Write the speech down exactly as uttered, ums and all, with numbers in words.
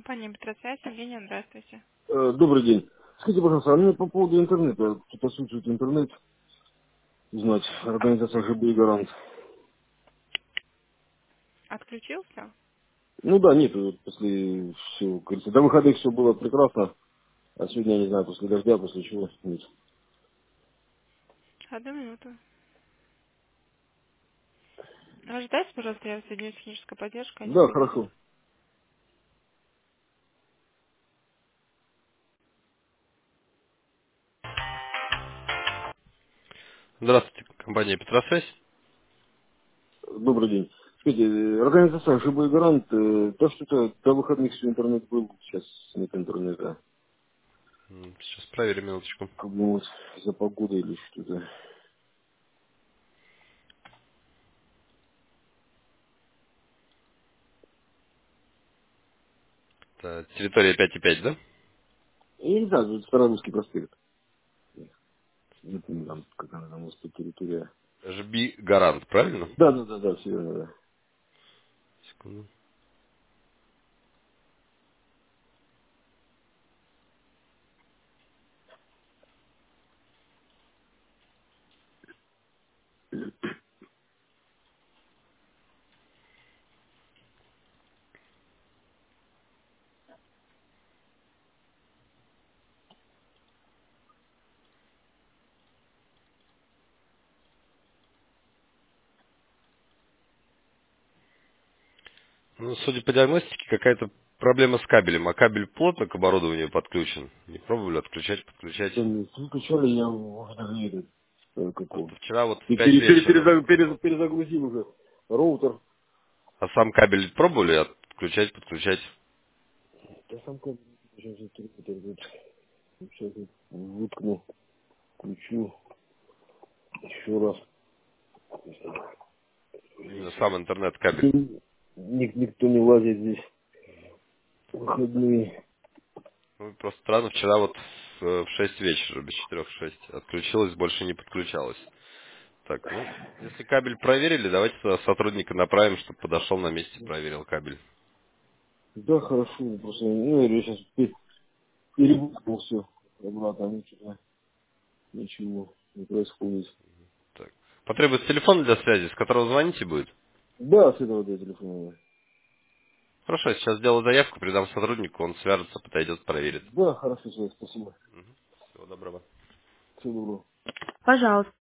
Компания Петросвязь. Евгения, здравствуйте. Э, Добрый день. Скажите, пожалуйста, а мне по поводу интернета, кто-то отсутствует интернет, узнать, организация ЖБ и Гарант. Отключился? Ну да, нет, вот после всего, как говорится, до выходных все было прекрасно, а сегодня, я не знаю, после дождя, после чего, нет. Одну минуту. Ожидайте, пожалуйста, я соединю с технической поддержкой, они Да, передадут. хорошо. Здравствуйте, компания Петросвязь. Добрый день. Скажите, э, организация ЖБ и Гарант, э, то, что то до выходных все интернет был, сейчас нет интернета. М, Сейчас проверим минуточку. Как бы вот за погодой или что-то. Это территория пять и пять, да? Я не знаю, тут Старорусский проспект. Не помню, там, как она там, может, территория. Жби Гарант, правильно? Да, да, да, да, все верно, да. Секунду. Ну, судя по диагностике, какая-то проблема с кабелем, а кабель плотно к оборудованию подключен. Не пробовали отключать, подключать? Да нет, выключали я уже даже не этот, э, как Просто он. вчера вот в И пять пере- пере- вечера. перезаг- перез- перезагрузил уже роутер. А сам кабель пробовали отключать, подключать? Я сам как сейчас сейчас выткну, включу еще раз. Именно сам интернет-кабель. Ник- никто не лазит здесь в выходные. Ну, просто странно, вчера вот в в шесть вечера, без четырех шесть, отключилась, больше не подключалась. Так, ну, если кабель проверили, давайте тогда сотрудника направим, чтобы подошел на месте, проверил кабель. Да, хорошо, просто ну, я сейчас перебухнул все обратно, ничего, ничего не происходит. Так. Потребуется телефон для связи, с которого звоните будет? Да, с этого до телефона. Хорошо, я сейчас сделаю заявку, передам сотруднику, он свяжется, подойдет, проверит. Да, хорошо, спасибо. Всего доброго. Всего доброго. Пожалуйста.